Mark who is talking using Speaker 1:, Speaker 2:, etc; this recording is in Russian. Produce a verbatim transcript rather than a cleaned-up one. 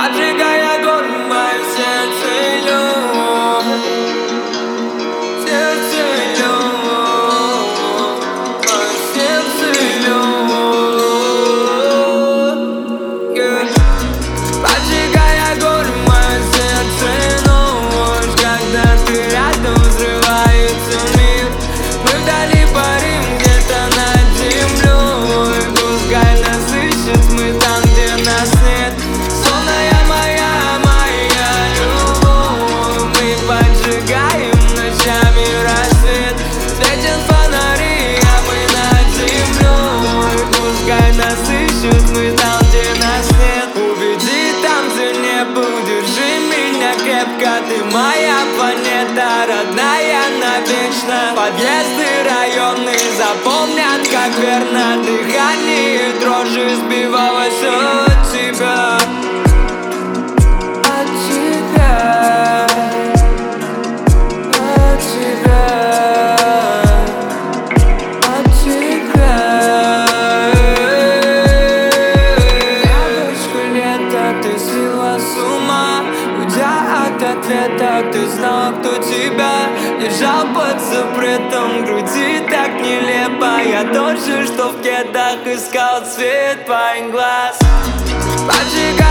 Speaker 1: поджигай огонь в моем сердце, любовь. Сердце, любовь, мое сердце, любовь, yeah. Поджигай огонь в моем сердце, ночь, когда ты рядом, взрывается мир. Мы вдали парим где-то над землей, пускай нас ищут, мы там, где нас нет. Сонная моя, моя любовь, мы поджигаем ночами рассвет. Светят фонари, а мы над землей, пускай нас ищут, мы там, где нас нет. Уведи там, где небо, удержи меня крепко. Ты моя планета, родная навечно. Подъезды районные запомнят, как верно дыхание дрожи сбивалось от тебя. От тебя, от тебя, от тебя. Девочка лета, ты свела с ума, уйдя от ответа, ты знала, кто тебя держал под запретом в груди, так нелепо. Я тот же, что в кедах искал цвет твоих глаз. Поджигай